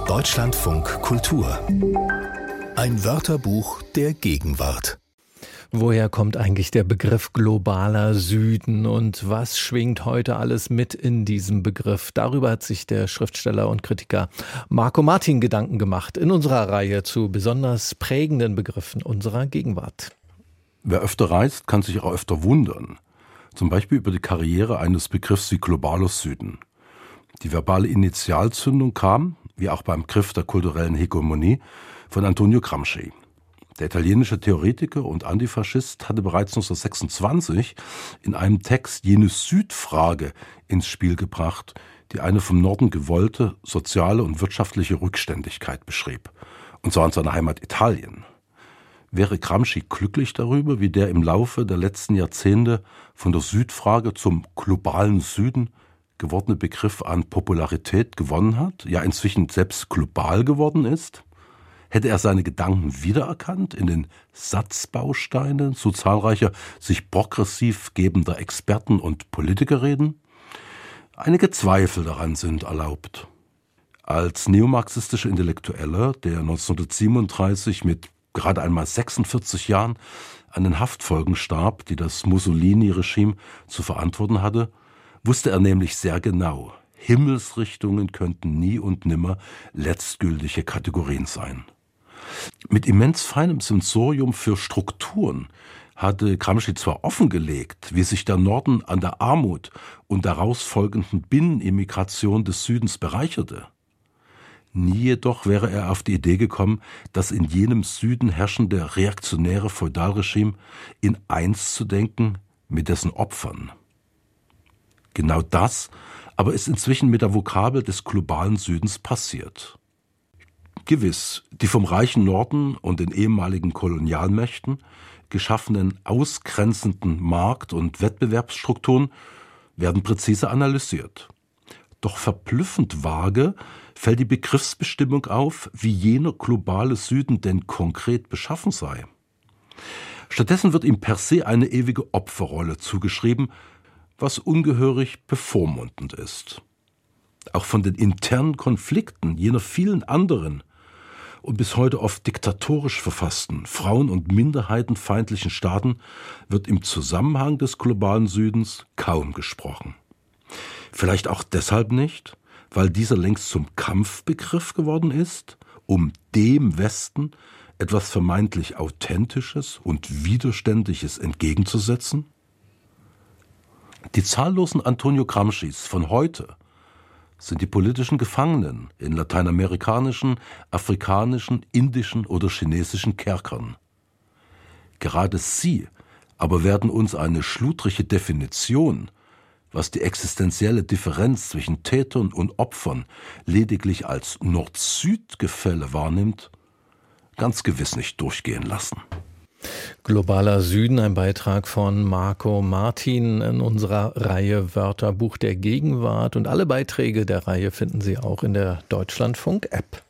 Deutschlandfunk Kultur. Ein Wörterbuch der Gegenwart. Woher kommt eigentlich der Begriff globaler Süden und was schwingt heute alles mit in diesem Begriff? Darüber hat sich der Schriftsteller und Kritiker Marco Martin Gedanken gemacht in unserer Reihe zu besonders prägenden Begriffen unserer Gegenwart. Wer öfter reist, kann sich auch öfter wundern. Zum Beispiel über die Karriere eines Begriffs wie globaler Süden. Die verbale Initialzündung kam, wie auch beim Begriff der kulturellen Hegemonie, von Antonio Gramsci. Der italienische Theoretiker und Antifaschist hatte bereits 1926 in einem Text jene Südfrage ins Spiel gebracht, die eine vom Norden gewollte soziale und wirtschaftliche Rückständigkeit beschrieb, und zwar in seiner Heimat Italien. Wäre Gramsci glücklich darüber, wie der im Laufe der letzten Jahrzehnte von der Südfrage zum globalen Süden gewordene Begriff an Popularität gewonnen hat, ja inzwischen selbst global geworden ist? Hätte er seine Gedanken wiedererkannt in den Satzbausteinen so zahlreicher sich progressiv gebender Experten und Politikerreden? Einige Zweifel daran sind erlaubt. Als neomarxistischer Intellektueller, der 1937 mit gerade einmal 46 Jahren an den Haftfolgen starb, die das Mussolini-Regime zu verantworten hatte, wusste er nämlich sehr genau, Himmelsrichtungen könnten nie und nimmer letztgültige Kategorien sein. Mit immens feinem Sensorium für Strukturen hatte Gramsci zwar offengelegt, wie sich der Norden an der Armut und daraus folgenden Binnenimmigration des Südens bereicherte. Nie jedoch wäre er auf die Idee gekommen, das in jenem Süden herrschende reaktionäre Feudalregime in eins zu denken mit dessen Opfern. Genau das aber ist inzwischen mit der Vokabel des globalen Südens passiert. Gewiss, die vom reichen Norden und den ehemaligen Kolonialmächten geschaffenen ausgrenzenden Markt- und Wettbewerbsstrukturen werden präzise analysiert. Doch verblüffend vage fällt die Begriffsbestimmung auf, wie jener globale Süden denn konkret beschaffen sei. Stattdessen wird ihm per se eine ewige Opferrolle zugeschrieben, was ungehörig bevormundend ist. Auch von den internen Konflikten jener vielen anderen und bis heute oft diktatorisch verfassten, frauen- und minderheitenfeindlichen Staaten wird im Zusammenhang des globalen Südens kaum gesprochen. Vielleicht auch deshalb nicht, weil dieser längst zum Kampfbegriff geworden ist, um dem Westen etwas vermeintlich Authentisches und Widerständiges entgegenzusetzen? Die zahllosen Antonio Gramscis von heute sind die politischen Gefangenen in lateinamerikanischen, afrikanischen, indischen oder chinesischen Kerkern. Gerade sie aber werden uns eine schludrige Definition, was die existenzielle Differenz zwischen Tätern und Opfern lediglich als Nord-Süd-Gefälle wahrnimmt, ganz gewiss nicht durchgehen lassen. Globaler Süden, ein Beitrag von Marco Martin in unserer Reihe Wörterbuch der Gegenwart. Und alle Beiträge der Reihe finden Sie auch in der Deutschlandfunk-App.